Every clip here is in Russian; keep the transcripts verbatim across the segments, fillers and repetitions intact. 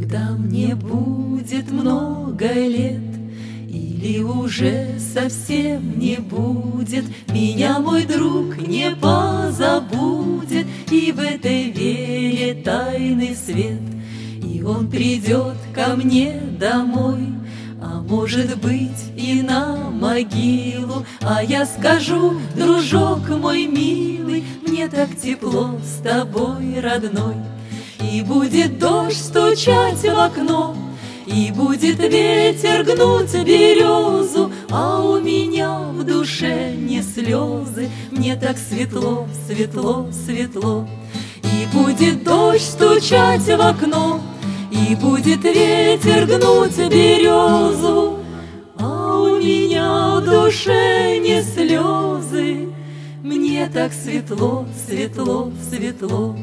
Когда мне будет много лет, или уже совсем не будет, меня мой друг не позабудет, и в этой вере тайный свет, и он придет ко мне домой, а может быть и на могилу. А я скажу: дружок мой милый, мне так тепло с тобой, родной. И будет дождь стучать в окно, и будет ветер гнуть березу, а у меня в душе не слезы, мне так светло, светло, светло. И будет дождь стучать в окно, и будет ветер гнуть березу, а у меня в душе не слезы, мне так светло, светло, светло.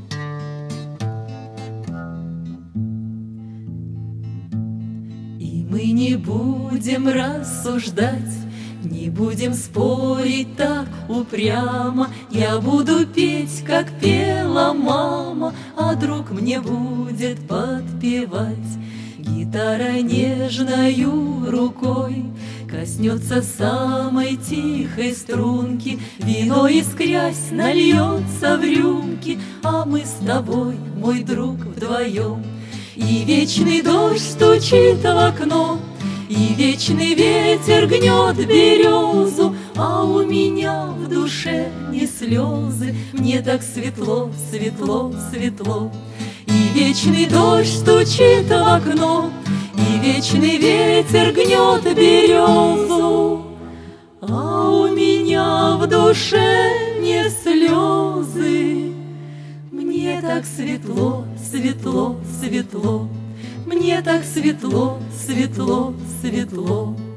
И мы не будем рассуждать, не будем спорить так упрямо. Я буду петь, как пела мама, а друг мне будет подпевать. Гитара нежною рукой коснется самой тихой струнки, вино, искрясь, нальется в рюмки, а мы с тобой, мой друг, вдвоем. И вечный дождь стучит в окно, и вечный ветер гнет березу, а у меня в душе не слезы, мне так светло, светло, светло. И вечный дождь стучит в окно, и вечный ветер гнет березу, а у меня в душе не слезы, мне так светло, светло, светло. Мне так светло, светло, светло.